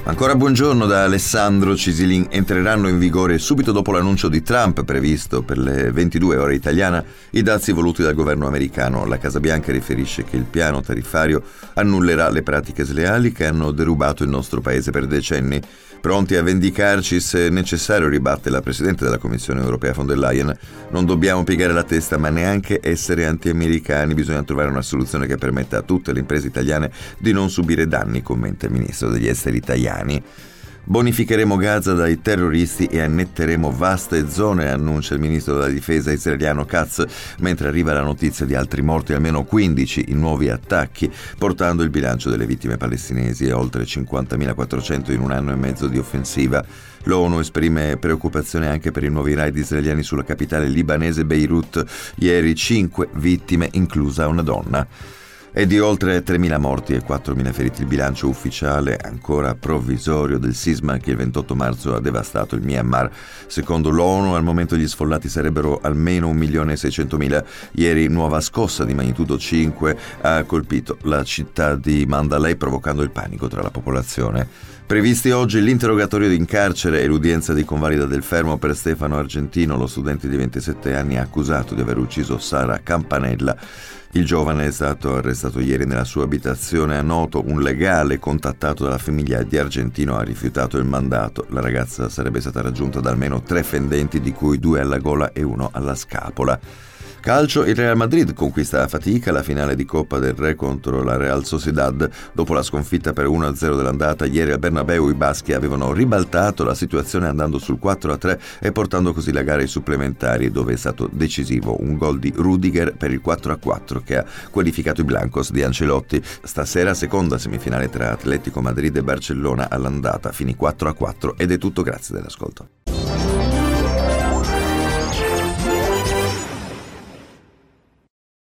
Ancora buongiorno da Alessandro Cisilin. Entreranno in vigore subito dopo l'annuncio di Trump, previsto per le 22 ore italiana, i dazi voluti dal governo americano. La Casa Bianca riferisce che il piano tariffario annullerà le pratiche sleali che hanno derubato il nostro paese per decenni. Pronti a vendicarci se necessario, ribatte la Presidente della Commissione Europea von der Leyen. Non dobbiamo piegare la testa, ma neanche essere anti-americani. Bisogna trovare una soluzione che permetta a tutte le imprese italiane di non subire danni, commenta il Ministro degli Esteri italiani. Bonificheremo Gaza dai terroristi e annetteremo vaste zone, annuncia il ministro della difesa israeliano Katz, mentre arriva la notizia di altri morti, almeno 15 in nuovi attacchi, portando il bilancio delle vittime palestinesi a oltre 50.400 in un anno e mezzo di offensiva. L'ONU esprime preoccupazione anche per i nuovi raid israeliani sulla capitale libanese Beirut. Ieri 5 vittime, inclusa una donna. È di oltre 3.000 morti e 4.000 feriti il bilancio ufficiale, ancora provvisorio, del sisma che il 28 marzo ha devastato il Myanmar. Secondo l'ONU, al momento gli sfollati sarebbero almeno 1.600.000. Ieri nuova scossa di magnitudo 5 ha colpito la città di Mandalay, provocando il panico tra la popolazione. Previsti oggi l'interrogatorio in carcere e l'udienza di convalida del fermo per Stefano Argentino, lo studente di 27 anni accusato di aver ucciso Sara Campanella. Il giovane è stato arrestato ieri nella sua abitazione a Noto. Un legale contattato dalla famiglia di Argentino ha rifiutato il mandato. La ragazza sarebbe stata raggiunta da almeno 3 fendenti, di cui 2 alla gola e 1 alla scapola. Calcio, il Real Madrid conquista a fatica la finale di Coppa del Re contro la Real Sociedad. Dopo la sconfitta per 1-0 dell'andata, ieri al Bernabeu i baschi avevano ribaltato la situazione andando sul 4-3 e portando così la gara ai supplementari, dove è stato decisivo un gol di Rudiger per il 4-4 che ha qualificato i Blancos di Ancelotti. Stasera seconda semifinale tra Atletico Madrid e Barcellona all'andata, finì 4-4 ed è tutto, grazie dell'ascolto.